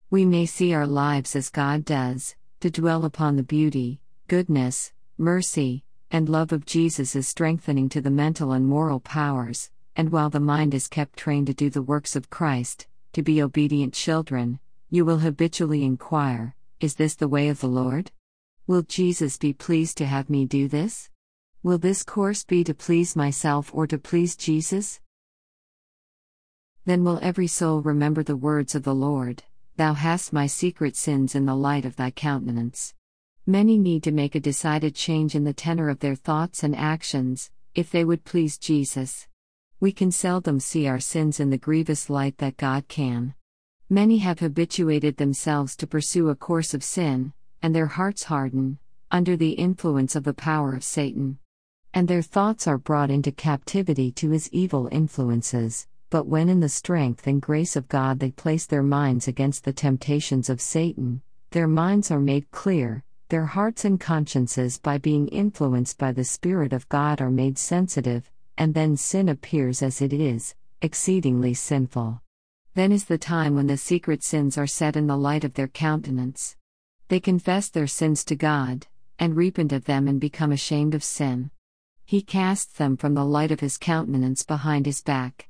We may see our lives as God does, to dwell upon the beauty, goodness, mercy, and love of Jesus is strengthening to the mental and moral powers, and while the mind is kept trained to do the works of Christ, to be obedient children, you will habitually inquire, is this the way of the Lord? Will Jesus be pleased to have me do this? Will this course be to please myself or to please Jesus? Then will every soul remember the words of the Lord, "Thou hast my secret sins in the light of thy countenance." Many need to make a decided change in the tenor of their thoughts and actions, if they would please Jesus. We can seldom see our sins in the grievous light that God can. Many have habituated themselves to pursue a course of sin, and their hearts harden, under the influence of the power of Satan. And their thoughts are brought into captivity to his evil influences, but when in the strength and grace of God they place their minds against the temptations of Satan, their minds are made clear, their hearts and consciences by being influenced by the Spirit of God are made sensitive, and then sin appears as it is, exceedingly sinful. Then is the time when the secret sins are set in the light of their countenance. They confess their sins to God, and repent of them and become ashamed of sin. He casts them from the light of his countenance behind his back.